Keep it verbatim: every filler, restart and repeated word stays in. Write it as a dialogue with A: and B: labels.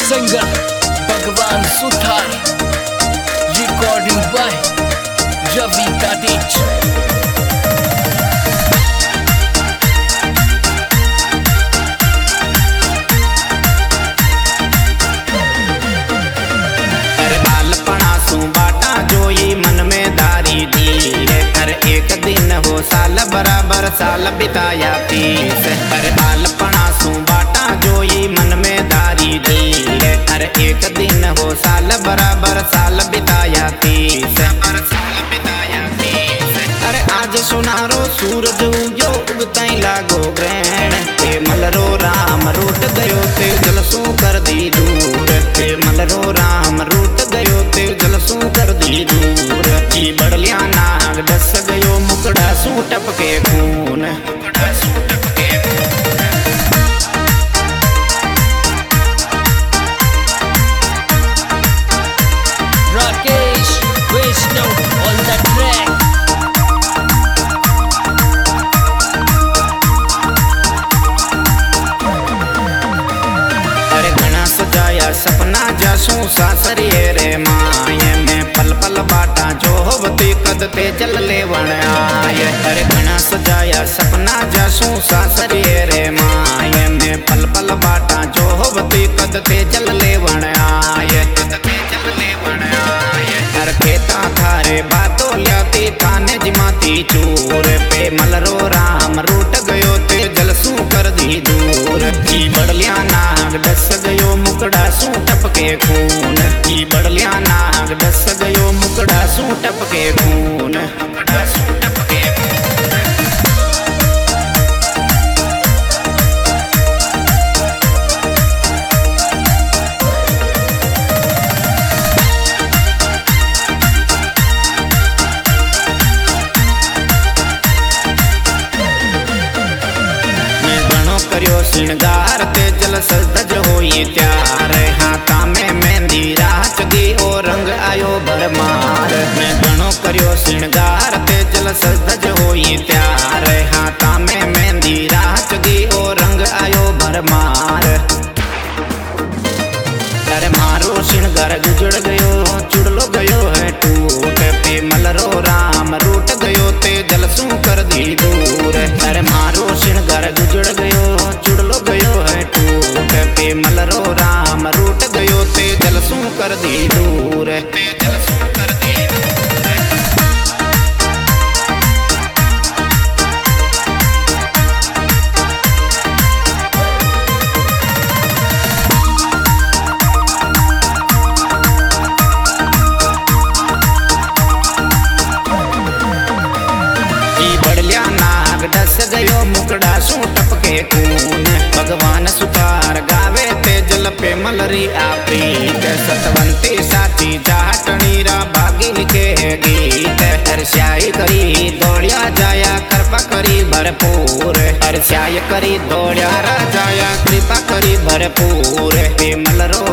A: Singer Bhagwan Suthar, recording by Ravi Kadich.
B: एक दिन हो साल बराबर साल बिताया तीस, हर बालपना सू बाटा जोई मन में दारी दी। हर एक दिन हो साल बराबर साल बिताया तीस, साल बिताया तीस। अरे आज सुनारो सूरज उगो उगताई लागो ग्रहण, ते मलरो राम रूट गयो ते जलसू कर दी दूर। ते मलरो राम रूट गयो ते जलसू कर दी दूर। की बड़लिया नाग डस गयो मुकड़ा सू टपके खून, मुकड़ा सू टपके खून।
A: राकेश वैष्णव on the track।
B: अरे घना सजाया सपना जासू सासरिये रे माये में पल पल बाटा जो होवती कद ते जल लेवण आये। अरे घना सजाया सपना जासू सासरिये रे माये में पल पल बाटा जो होवती कद ते जल लेवण आये, कद ते जल लेवण आये। हर खेता थारे बातो ल्याती थाने जिमाती चूर, पे मलरो राम रूट गयो ते जलसू कर दी दूर। की बड़लिया नाग डस गयो मुकड़ा सू टपके खून, की बड़लिया नाग डस गयो मुकड़ा सू टपके खून, मुकड़ा सू टपके खून। श्रृंगार ते जल सज होई त्यार, हाथा में मेहंदी राच दी और रंग आयो भरमार। मैं घणो करियो श्रृंगार ते जल सज होई त्यार, हाथा में मेहंदी राच दी और रंग आयो भरमार। अरे मारो श्रृंगार गुजड़ गयो चुड़लो गयो है टूट, पे मलरो राम रूट गयो ते जलसू कर दी दूर। अरे मारो श्रृंगार गुजड़ गयो चुड़लो गयो है टूट, पे मलरो राम रूट गयो ते जलसू कर दी दूर, ते जलसू कर दी दूर। डस गयो मुकड़ा सू टपके खून, भगवान सुतार गावे ते जल पे मलरी आपी। सतवंती साथी जाटनी रा भागी लिखे गीत, हर्ष्याई करी दौड़िया जाया कृपा करी भरपूर। हर्ष्याई करी दौड़िया रा जाया कृपा करी भरपूर, पे मलरो